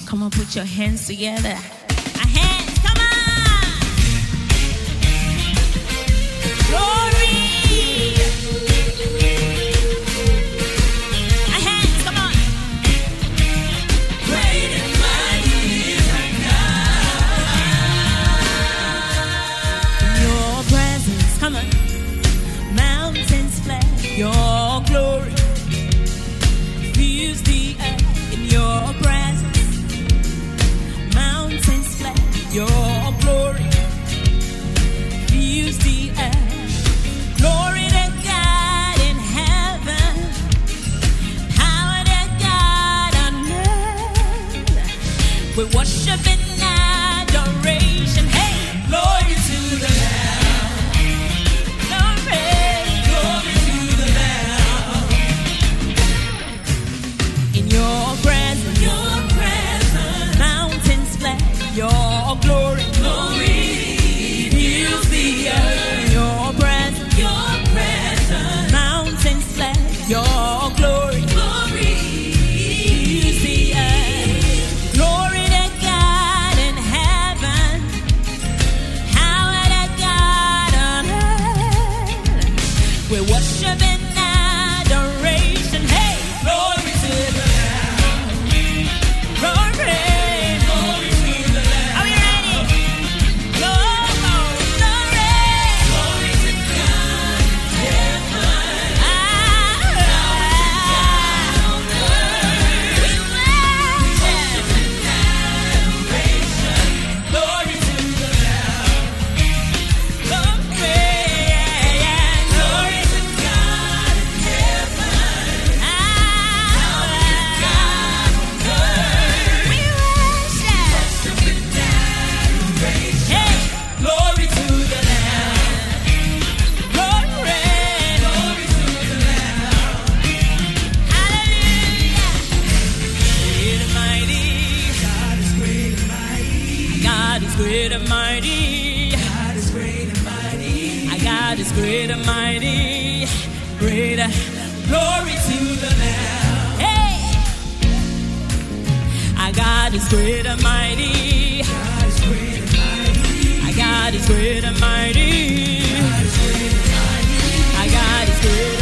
Come on, put your hands together. A hand, come on! Glory! A hand, come on! Great and mighty is our God. In your presence, come on. Mountains fled, your glory fills the earth. In your presence, mountains fled, your glory fills the earth. Glory to God in heaven, power to God on earth. We worship in adoration. Hey, glory to the Lamb. Glory to the Lamb. In your presence, mountains fled, your glory fills the earth. Your presence, mountains fled, your glory fills the earth. Glory to God in heaven, power to God on earth. We worship in adoration. Hey, glory to the Lamb. Glory. Are we ready? Glory. Glory to God in heaven. We worship in adoration. Glory to the Lamb. Glory. Glory to God in heaven. We worship in adoration. Hey, glory to the Lamb. Glory. Glory to the Lamb. Hallelujah. Great and mighty. God is great and mighty. God is great and mighty. God is great and mighty. Our God is great and mighty. Greater. Glory to the Lamb. Hey. Our God is great and mighty. God is great and mighty. Our God is great and mighty. God is great and mighty. Our God is great.